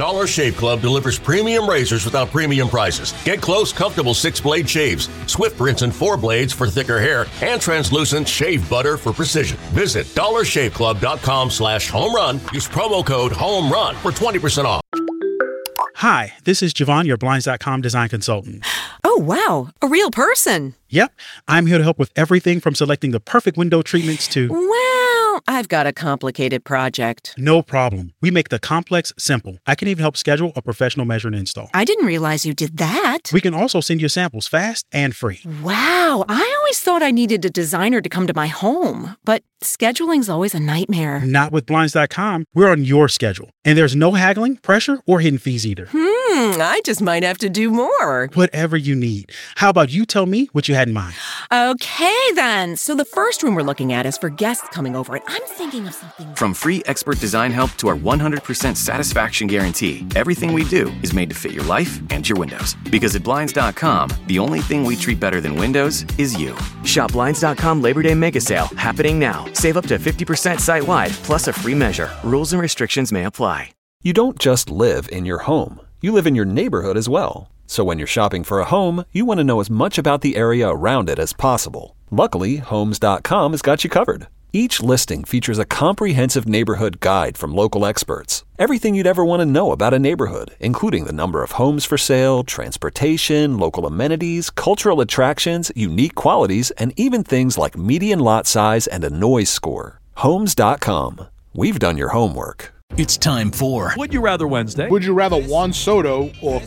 Dollar Shave Club delivers premium razors without premium prices. Get close, comfortable 6-blade shaves, swift rinse and 4 blades for thicker hair, and translucent shave butter for precision. Visit dollarshaveclub.com/home-run. Use promo code HOME-RUN for 20% off. Hi, this is Javon, your Blinds.com design consultant. Oh, wow. A real person. Yep. I'm here to help with everything from selecting the perfect window treatments to... Well, I've got a complicated project. No problem. We make the complex simple. I can even help schedule a professional measure and install. I didn't realize you did that. We can also send you samples fast and free. Wow. I always thought I needed a designer to come to my home, but scheduling's always a nightmare. Not with Blinds.com. We're on your schedule. And there's no haggling, pressure, or hidden fees either. I just might have to do more. Whatever you need. How about you tell me what you had in mind? Okay, then. So the first room we're looking at is for guests coming over, and I'm thinking of something... From free expert design help to our 100% satisfaction guarantee, everything we do is made to fit your life and your windows. Because at Blinds.com, the only thing we treat better than windows is you. Shop Blinds.com Labor Day Mega Sale, happening now. Save up to 50% site-wide, plus a free measure. Rules and restrictions may apply. You don't just live in your home. You live in your neighborhood as well. So when you're shopping for a home, you want to know as much about the area around it as possible. Luckily, Homes.com has got you covered. Each listing features a comprehensive neighborhood guide from local experts. Everything you'd ever want to know about a neighborhood, including the number of homes for sale, transportation, local amenities, cultural attractions, unique qualities, and even things like median lot size and a noise score. Homes.com. We've done your homework. It's time for Would You Rather Wednesday. Would you rather Juan Soto or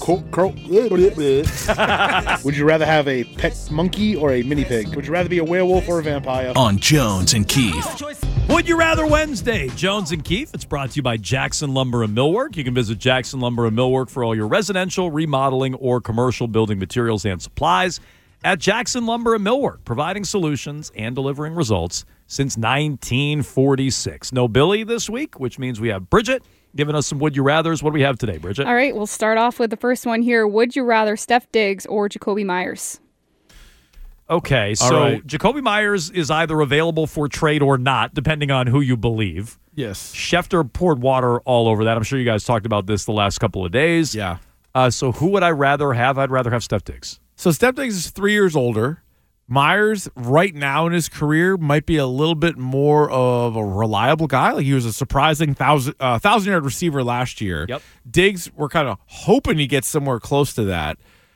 Would you rather have a pet monkey or a mini pig? Would you rather be a werewolf or a vampire? On Jones and Keith. Would You Rather Wednesday. Jones and Keith. It's brought to you by Jackson Lumber and Millwork. You can visit Jackson Lumber and Millwork for all your residential, remodeling, or commercial building materials and supplies at Jackson Lumber and Millwork, providing solutions and delivering results since 1946. No Billy this week, which means we have Bridget giving us some Would You Rathers. What do we have today, Bridget? All right, we'll start off with the first one here. Would you rather Steph Diggs or Jacoby Myers? Okay, so Jacoby Myers is either available for trade or not, depending on who you believe. Yes. Schefter poured water all over that. I'm sure you guys talked about this the last couple of days. Yeah. So who would I rather have? I'd rather have Steph Diggs. So Steph Diggs is 3 years older. Myers, right now in his career, might be a little bit more of a reliable guy. Like he was a surprising 1,000-yard receiver last year. Yep. Diggs, we're kind of hoping he gets somewhere close to that.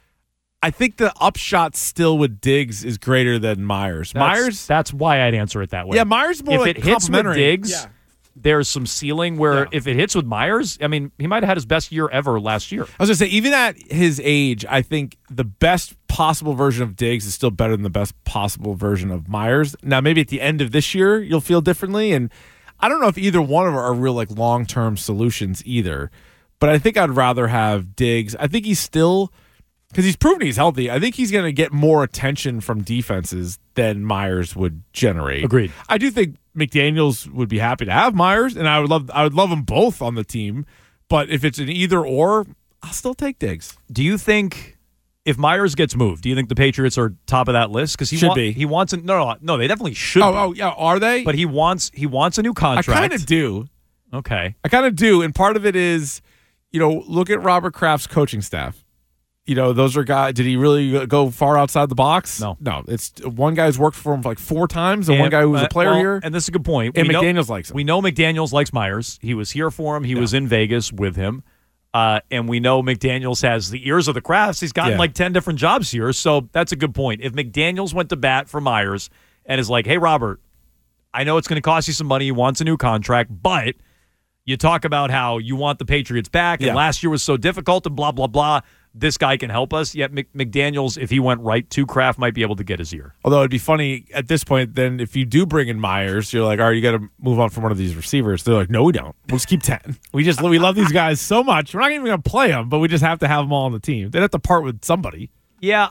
I think the upshot still with Diggs is greater than Myers. That's why I'd answer it that way. Yeah, Myers is more if like it hits with Diggs, yeah. There's some ceiling where if it hits with Myers, I mean, he might have had his best year ever last year. I was going to say, even at his age, I think the best possible version of Diggs is still better than the best possible version of Myers. Now, maybe at the end of this year, you'll feel differently, and I don't know if either one of them are real like long-term solutions either, but I think I'd rather have Diggs. I think he's still, because he's proven he's healthy, I think he's going to get more attention from defenses than Myers would generate. Agreed. I do think McDaniels would be happy to have Myers, and I would love them both on the team. But if it's an either or, I'll still take Diggs. Do you think if Myers gets moved, do you think the Patriots are top of that list? Because he wants no, they definitely should. Oh, yeah, are they? But he wants a new contract. I kind of do. Okay, I kind of do, and part of it is, look at Robert Kraft's coaching staff. Those are guys. Did he really go far outside the box? No. It's one guy's worked for him like 4 times, and one guy who was a player here. And this is a good point. And McDaniels likes him. We know McDaniels likes Myers. He was here for him. He was in Vegas with him. And we know McDaniels has the ears of the Krafts. He's gotten like 10 different jobs here. So that's a good point. If McDaniels went to bat for Myers and is like, hey, Robert, I know it's going to cost you some money. He wants a new contract, but you talk about how you want the Patriots back, and last year was so difficult and blah, blah, blah. This guy can help us. Yet McDaniels, if he went right to Kraft, might be able to get his ear. Although it'd be funny at this point, then if you do bring in Myers, you're like, all right, you got to move on from one of these receivers. They're like, no, we don't. We'll just keep 10. We love these guys so much. We're not even going to play them, but we just have to have them all on the team. They'd have to part with somebody. Yeah,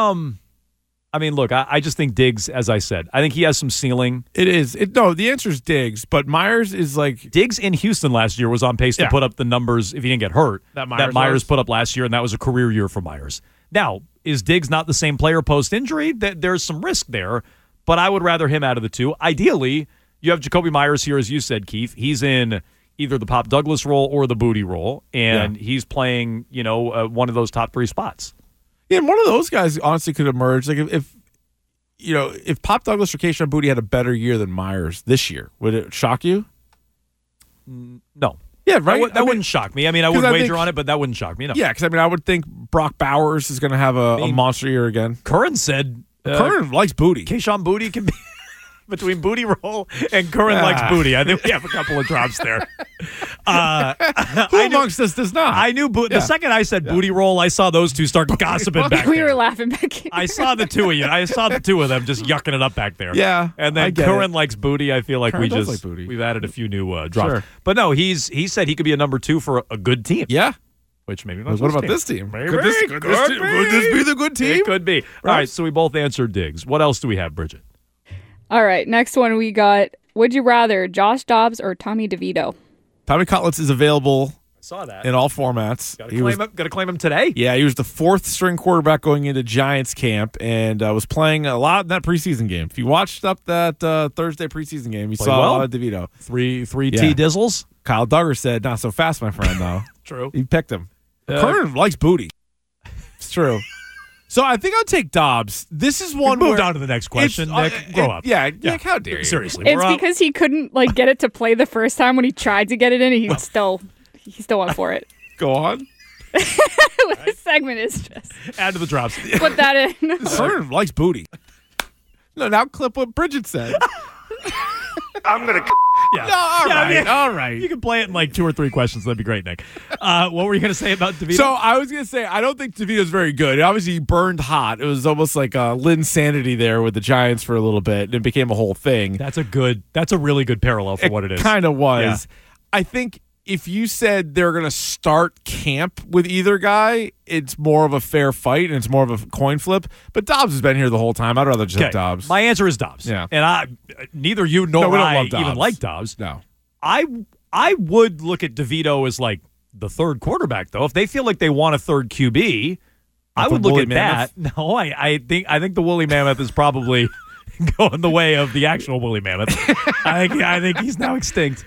I mean, look, I just think Diggs, as I said, I think he has some ceiling. It is. The answer is Diggs, but Myers is like... Diggs in Houston last year was on pace to put up the numbers, if he didn't get hurt, that Myers put up last year, and that was a career year for Myers. Now, is Diggs not the same player post-injury? There's some risk there, but I would rather him out of the two. Ideally, you have Jacoby Myers here, as you said, Keith. He's in either the Pop Douglas role or the Booty role, and he's playing, one of those top 3 spots. Yeah, and one of those guys honestly could emerge. Like if Pop Douglas or Kayshon Boutte had a better year than Myers this year, would it shock you? No. Yeah, right. That wouldn't shock me. I mean, I wouldn't wager on it, but that wouldn't shock me. No. Yeah, because I would think Brock Bowers is going to have a monster year again. Curran said Curran likes Booty. Kayshon Boutte can be between Booty roll and Curran likes Booty. I think we have a couple of drops there. Who amongst us does not? I knew the second I said Booty roll, I saw those two start gossiping back there. We were laughing back here. I saw the two of you. I saw the two of them just yucking it up back there. Yeah, and then Curran likes Booty. I feel like we've added a few new drops. Sure. But no, he said he could be a number 2 for a good team. Yeah. Which maybe not. What about this team? Maybe. Could this be the good team? It could be. All right, so we both answered Diggs. What else do we have, Bridget? All right, next one we got, would you rather Josh Dobbs or Tommy DeVito? Tommy Cutlets is available saw that. In all formats. Got to claim him today? Yeah, he was the fourth string quarterback going into Giants camp and was playing a lot in that preseason game. If you watched up that Thursday preseason game, you saw a lot of DeVito. Three T Dizzles? Kyle Duggar said, not so fast, my friend, though. True. He picked him. Curran likes booty. It's true. So I think I'll take Dobbs. This is one Move on to the next question, Nick. Grow up. Yeah, Nick, how dare you? Seriously. It's because he couldn't get it to play the first time when he tried to get it in. He still went for it. Go on. This segment is just add to the drops. Put that in. Curran likes booty. No, now clip what Bridget said. I'm gonna. Yeah. No, all right. You can play it in 2 or 3 questions. That'd be great, Nick. What were you going to say about DeVito? So I was going to say, I don't think DeVito's very good. Obviously, he burned hot. It was almost like Lynn Sanity there with the Giants for a little bit, and it became a whole thing. That's a really good parallel for what it is. Kind of was. Yeah. I think if you said they're going to start camp with either guy, it's more of a fair fight and it's more of a coin flip. But Dobbs has been here the whole time. I'd rather just have Dobbs. My answer is Dobbs. Yeah. And neither you nor I even like Dobbs. No. I would look at DeVito as the third quarterback, though. If they feel like they want a third QB, I would look at that. No, I think the woolly mammoth is probably going the way of the actual woolly mammoth. I think he's now extinct.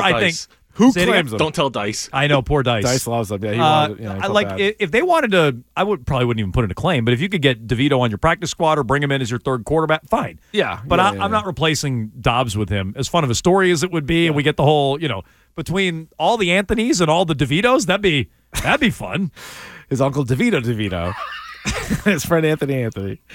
Who claims him? Don't tell Dice. I know, poor Dice. Dice loves him. Yeah, he loves it. If they wanted to, I probably wouldn't even put in a claim. But if you could get DeVito on your practice squad or bring him in as your third quarterback, fine. Yeah, but I'm not replacing Dobbs with him. As fun of a story as it would be, and we get the whole, between all the Anthonys and all the DeVitos, that'd be fun. His uncle DeVito. His friend Anthony.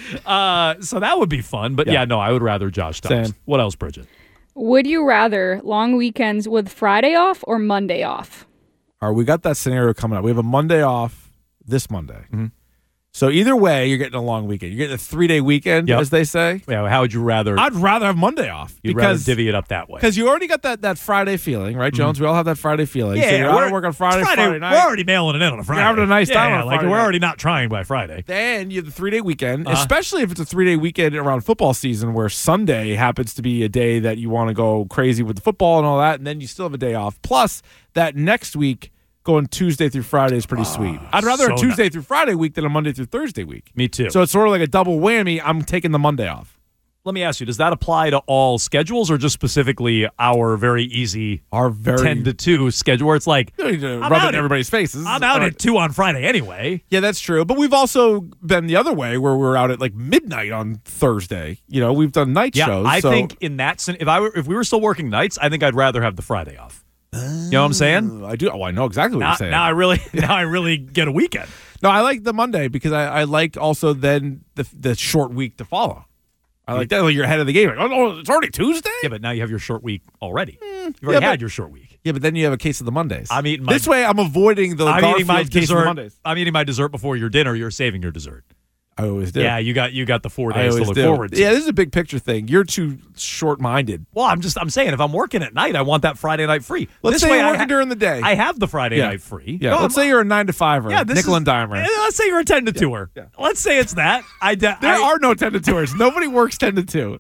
So that would be fun. But I would rather Josh Dobbs. Same. What else, Bridget? Would you rather long weekends with Friday off or Monday off? All right, we got that scenario coming up. We have a Monday off this Monday. Mm-hmm. So either way, you're getting a long weekend. You're getting a 3-day weekend, as they say. Yeah, how would you rather? I'd rather have Monday off. You'd rather divvy it up that way. Because you already got that Friday feeling, right, Jones? Mm-hmm. We all have that Friday feeling. Yeah, so you're out of work on Friday night. We're already mailing it in on a Friday. You're having a nice time on a Friday we're night. already not trying by Friday. Then you have the 3-day weekend, especially if it's a 3-day weekend around football season where Sunday happens to be a day that you want to go crazy with the football and all that, and then you still have a day off. Plus, that next week, going Tuesday through Friday is pretty sweet. I'd rather a Tuesday through Friday week than a Monday through Thursday week. Me too. So it's sort of like a double whammy. I'm taking the Monday off. Let me ask you, does that apply to all schedules or just specifically our very easy 10 to 2 schedule where it's like, you need to rub it in everybody's faces. I'm out at 2 on Friday anyway. Yeah, that's true. But we've also been the other way where we're out at midnight on Thursday. We've done night shows. I think in that if we were still working nights, I think I'd rather have the Friday off. You know what I'm saying? I do. Oh, I know exactly what you're saying. Now I really get a weekend. No, I like the Monday because I like also then the short week to follow. I like that. You're ahead of the game. It's already Tuesday? Yeah, but now you have your short week already. You've already had your short week. Yeah, but then you have a case of the Mondays. I'm eating this way I'm avoiding the Garfield case of the Mondays. I'm eating my dessert before your dinner. You're saving your dessert. I always do. Yeah, you got the 4 days to look forward to. Yeah, this is a big picture thing. You're too short-minded. Well, I'm saying if I'm working at night, I want that Friday night free. Let's say you're working during the day. I have the Friday night free. Yeah, let's say you're a 9 to 5er, nickel and dimer. Let's say you're a 10 to 2er. Yeah. Let's say it's that. There are no 10 to 2ers. Nobody works 10 to 2.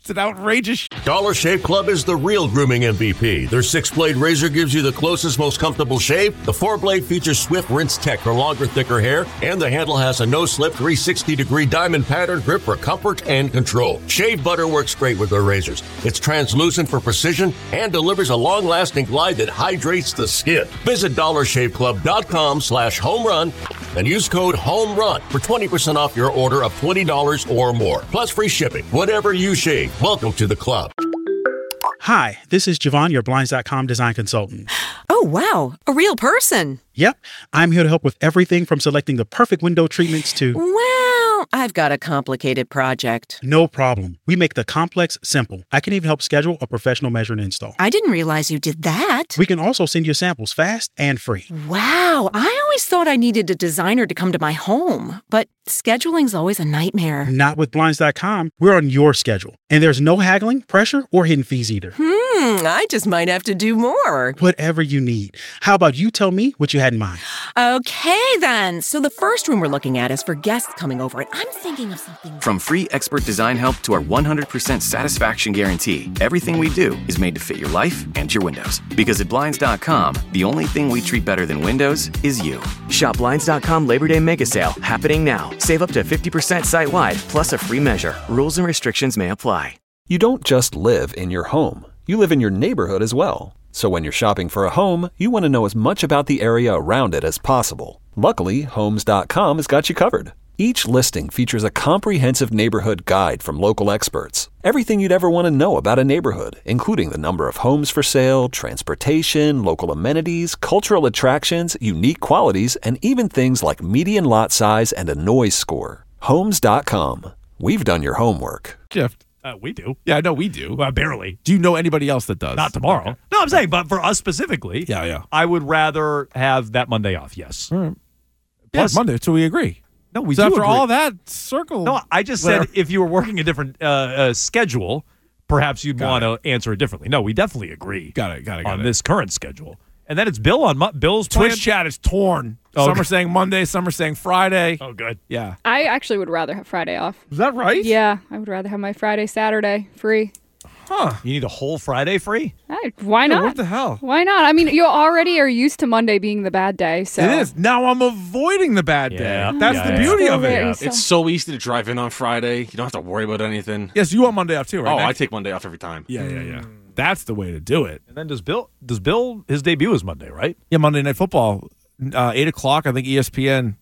It's an outrageous. Dollar Shave Club is the real grooming MVP. Their 6-blade razor gives you the closest, most comfortable shave. The 4-blade features Swift Rinse Tech for longer, thicker hair, and the handle has a no-slip 360-degree diamond pattern grip for comfort and control. Shave butter works great with their razors. It's translucent for precision and delivers a long-lasting glide that hydrates the skin. Visit dollarshaveclub.com/homerun and use code HOMERUN for 20% off your order of $20 or more, plus free shipping. Whatever you shave, welcome to the club. Hi, this is Javon, your Blinds.com design consultant. Oh, wow. A real person. Yep, I'm here to help with everything from selecting the perfect window treatments to... Well, I've got a complicated project. No problem. We make the complex simple. I can even help schedule a professional measure and install. I didn't realize you did that. We can also send you samples fast and free. Wow, I always thought I needed a designer to come to my home, but scheduling's always a nightmare. Not with Blinds.com. We're on your schedule. And there's no haggling, pressure, or hidden fees either. I just might have to do more. Whatever you need. How about you tell me what you had in mind? Okay, then. So the first room we're looking at is for guests coming over, and I'm thinking of something... From free expert design help to our 100% satisfaction guarantee, everything we do is made to fit your life and your windows. Because at Blinds.com, the only thing we treat better than windows is you. Shop Blinds.com Labor Day Mega Sale happening now. Save up to 50% site-wide, plus a free measure. Rules and restrictions may apply. You don't just live in your home. You live in your neighborhood as well. So when you're shopping for a home, you want to know as much about the area around it as possible. Luckily, Homes.com has got you covered. Each listing features a comprehensive neighborhood guide from local experts. Everything you'd ever want to know about a neighborhood, including the number of homes for sale, transportation, local amenities, cultural attractions, unique qualities, and even things like median lot size and a noise score. Homes.com. We've done your homework. Jeff. We do. Yeah, I know we do. Barely. Do you know anybody else that does? Not tomorrow. Okay. No, I'm saying, but for us specifically, yeah, I would rather have that Monday off, yes. All right. Plus, Monday, so we agree. No, we so do after agree. all that, circle. No, I just said if you were working a different schedule, perhaps you'd want to answer it differently. No, we definitely agree. Got it. On this current schedule. And then it's Bill on Bill's Twitch chat is torn. Some are saying Monday, some are saying Friday. Oh, good. Yeah. I actually would rather have Friday off. Is that right? Yeah, I would rather have my Friday, Saturday free. Huh. You need a whole Friday free? Why not? What the hell? Why not? I mean, you already are used to Monday being the bad day, so. It is. Now I'm avoiding the bad day. That's the beauty of it. Yeah. It's so easy to drive in on Friday. You don't have to worry about anything. Yes, you want Monday off too, right? Oh, Nick? I take Monday off every time. Yeah. That's the way to do it. And then does Bill, his debut is Monday, right? Yeah, Monday Night Football, 8 o'clock, I think ESPN,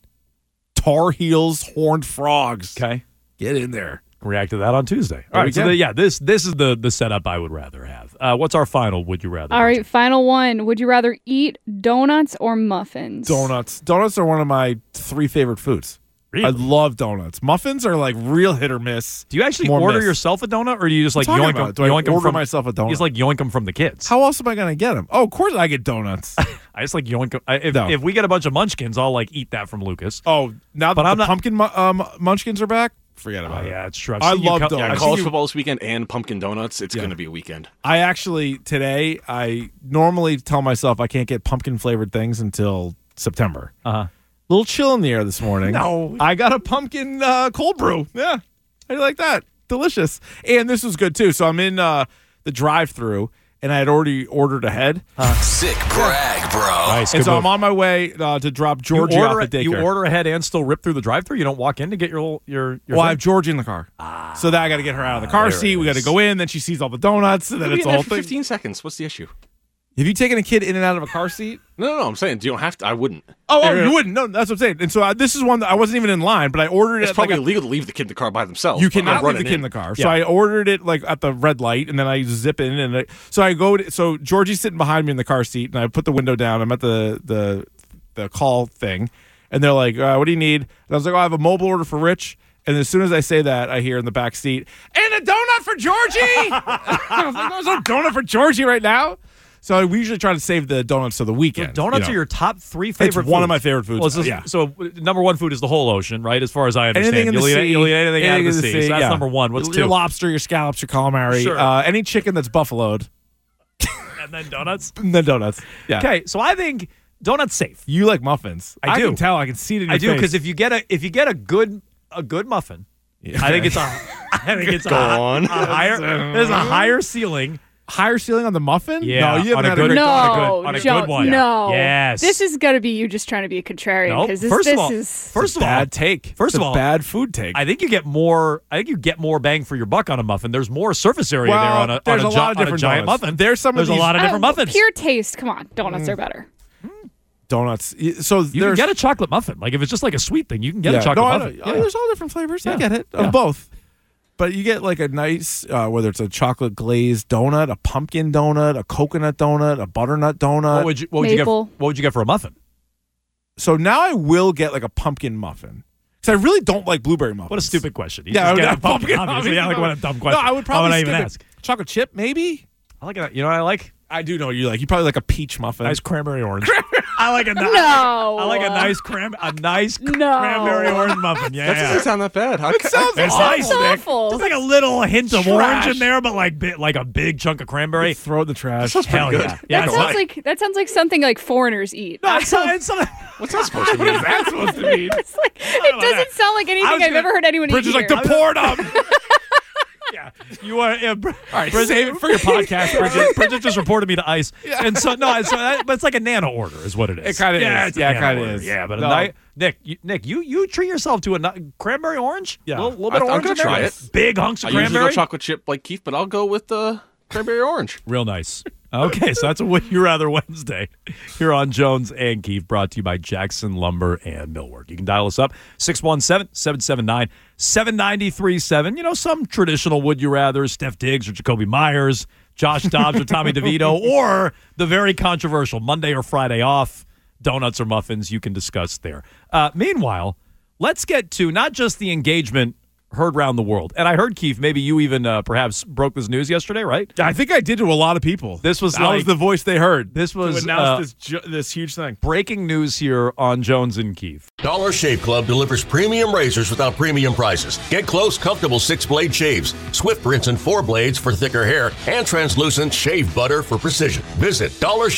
Tar Heels, Horned Frogs. Okay. Get in there. React to that on Tuesday. All right, so this is the setup I would rather have. What's our final would you rather? All right, final one. Would you rather eat donuts or muffins? Donuts. Donuts are one of my 3 favorite foods. Really? I love donuts. Muffins are like real hit or miss. Do you actually order yourself a donut, or do you just like yoink them? Do I order myself a donut? You just like yoink them from the kids. How else am I going to get them? Oh, of course I get donuts. I just like yoink them. If we get a bunch of munchkins, I'll like eat that from Lucas. Oh, now that the pumpkin munchkins are back, forget about it. Yeah, it's true. I love donuts. Yeah, college football this weekend and pumpkin donuts. It's going to be a weekend. I actually, today, I normally tell myself I can't get pumpkin-flavored things until September. Uh-huh. Little chill in the air this morning. No. I got a pumpkin cold brew. Yeah. How do you like that? Delicious. And this was good, too. So I'm in the drive-thru, and I had already ordered ahead. Sick brag, bro. Nice. And so I'm on my way to drop Georgie off at daycare. You order ahead and still rip through the drive-thru? You don't walk in to get your Well, I have Georgie in the car. So then I got to get her out of the car seat. We got to go in. Then she sees all the donuts. And then it's the whole thing. 15 seconds. What's the issue? Have you taken a kid in and out of a car seat? No. I'm saying, you don't have to. I wouldn't. Oh, you wouldn't. No, that's what I'm saying. And so this is one that I wasn't even in line, but I ordered it. It's probably illegal to leave the kid in the car by themselves. You cannot leave the kid in the car. So I ordered it like at the red light, and then I zip in, and so I go. So Georgie's sitting behind me in the car seat, and I put the window down. I'm at the call thing, and they're like, "What do you need?" And I was like, "Oh, I have a mobile order for Rich." And as soon as I say that, I hear in the back seat, "And a donut for Georgie." I was like, "There's no donut for Georgie right now." So we usually try to save the donuts to the weekend. So donuts are your top 3 favorite foods? It's one of my favorite foods. Well, so number 1 food is the whole ocean, right? As far as I understand. Anything in the sea. You'll eat anything out of the sea. So that's number 1. What's 2? Your lobster, your scallops, your calamari. Sure. Any chicken that's buffaloed. And then donuts? And then donuts. Yeah. Okay, so I think donuts safe. You like muffins. I do. can tell. I can see it in your face. I do, because if you get a good muffin, I think it's a higher. There's a higher ceiling. Higher ceiling on the muffin? Yeah, no, you on haven't a had good, a great on a good one. No. Yes. This is going to be you just trying to be a contrarian because First of all, bad take. First of all, bad food take. I think you get more. I think you get more bang for your buck on a muffin. There's more surface area there on a lot of different giant donuts. muffin. There's a lot of different muffins. Pure taste. Come on, donuts are better. Donuts. So you can get a chocolate muffin. Like if it's just like a sweet thing, you can get a chocolate muffin. Yeah. There's all different flavors. I get it of both. But you get like a nice, whether it's a chocolate glazed donut, a pumpkin donut, a coconut donut, a butternut donut. What would you get for a muffin? So now I will get like a pumpkin muffin because I really don't like blueberry muffins. What a stupid question. You yeah, just get a pumpkin muffin. Yeah, like what a dumb question. No, I would probably even ask. Chocolate chip, maybe. I like it. You know what I like? I do know what you like. You probably like a peach muffin. Nice cranberry orange. I like a No. I like a nice cranberry orange muffin. Yeah, That doesn't sound that bad. It sounds it's nice, Nick. awful. Just like a little hint of orange in there, but like a big chunk of cranberry. Throw it in the trash. Hell yeah. Yeah, that sounds like something like foreigners eat. No, it's What's that supposed to mean? What is that supposed to mean? It's like, it doesn't sound like anything I've ever heard anyone eat. Bridget's like, deport them. Yeah, you are. All right, save it for your podcast, Bridget. Bridget just reported me to ICE, and so but it's like a nano order, is what it is. It kind of is. Yeah, it kind of is. Yeah, but Nick, you treat yourself to a cranberry orange. Yeah, little bit of orange. I'm gonna try it. Big hunks of I usually cranberry. go chocolate chip like Keith, but I'll go with the cranberry orange. Real nice. Okay, so that's a Would You Rather Wednesday here on Jones and Keefe, brought to you by Jackson Lumber and Millwork. You can dial us up, 617-779-7937. You know, some traditional Would You Rather, Steph Diggs or Jacoby Myers, Josh Dobbs or Tommy DeVito, or the very controversial Monday or Friday off, donuts or muffins. You can discuss there. Meanwhile, let's get to not just the engagement heard around the world. And I heard, Keith, maybe you even perhaps broke this news yesterday, right? I think I did to a lot of people. This was I was the voice they heard. This was to announce this huge thing. Breaking news here on Jones and Keith. Dollar Shave Club delivers premium razors without premium prices. Get close, comfortable 6-blade shaves, swift rinse and 4 blades for thicker hair, and translucent shave butter for precision. Visit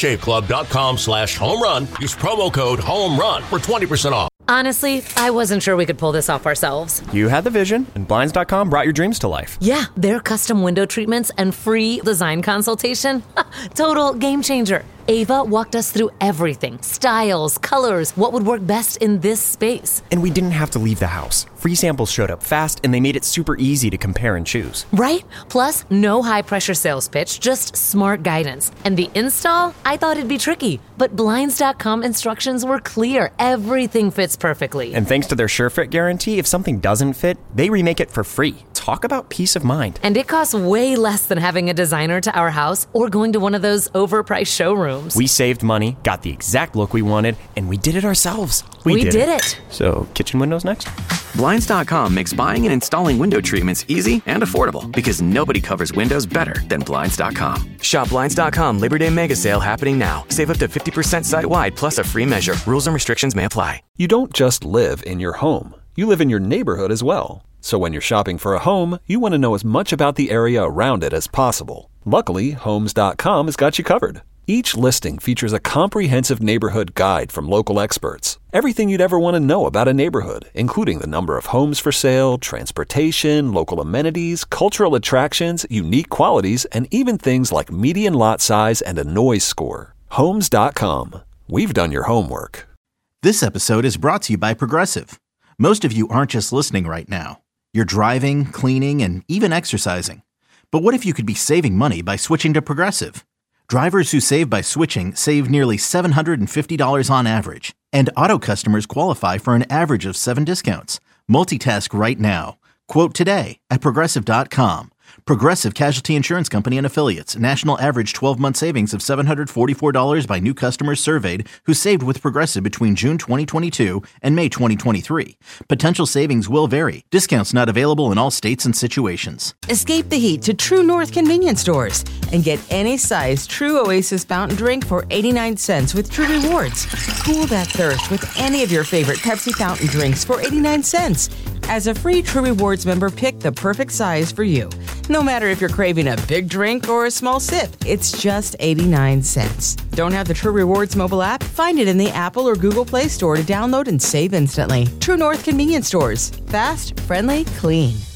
dollarshaveclub.com/home run. Use promo code HOMERUN for 20% off. Honestly, I wasn't sure we could pull this off ourselves. You had the vision, and Blinds.com brought your dreams to life. Yeah, their custom window treatments and free design consultation. Total game changer. Ava walked us through everything. Styles, colors, what would work best in this space. And we didn't have to leave the house. Free samples showed up fast, and they made it super easy to compare and choose. Right? Plus, no high-pressure sales pitch, just smart guidance. And the install? I thought it'd be tricky, but Blinds.com instructions were clear. Everything fits perfectly. And thanks to their SureFit guarantee, if something doesn't fit, they remake it for free. Talk about peace of mind. And it costs way less than having a designer to our house or going to one of those overpriced showrooms. We saved money, got the exact look we wanted, and we did it ourselves. We did it. So, kitchen windows next? Blinds.com makes buying and installing window treatments easy and affordable because nobody covers windows better than Blinds.com. Shop Blinds.com Labor Day Mega Sale happening now. Save up to 50% site-wide plus a free measure. Rules and restrictions may apply. You don't just live in your home. You live in your neighborhood as well. So when you're shopping for a home, you want to know as much about the area around it as possible. Luckily, Homes.com has got you covered. Each listing features a comprehensive neighborhood guide from local experts. Everything you'd ever want to know about a neighborhood, including the number of homes for sale, transportation, local amenities, cultural attractions, unique qualities, and even things like median lot size and a noise score. Homes.com. We've done your homework. This episode is brought to you by Progressive. Most of you aren't just listening right now. You're driving, cleaning, and even exercising. But what if you could be saving money by switching to Progressive? Drivers who save by switching save nearly $750 on average. And auto customers qualify for an average of 7 discounts. Multitask right now. Quote today at Progressive.com. Progressive Casualty Insurance Company and Affiliates. National average 12-month savings of $744 by new customers surveyed who saved with Progressive between June 2022 and May 2023. Potential savings will vary. Discounts not available in all states and situations. Escape the heat to True North convenience stores and get any size True Oasis fountain drink for 89 cents with True Rewards. Cool that thirst with any of your favorite Pepsi fountain drinks for 89 cents. As a free True Rewards member, pick the perfect size for you. No matter if you're craving a big drink or a small sip, it's just 89 cents. Don't have the True Rewards mobile app? Find it in the Apple or Google Play Store to download and save instantly. True North Convenience Stores. Fast, friendly, clean.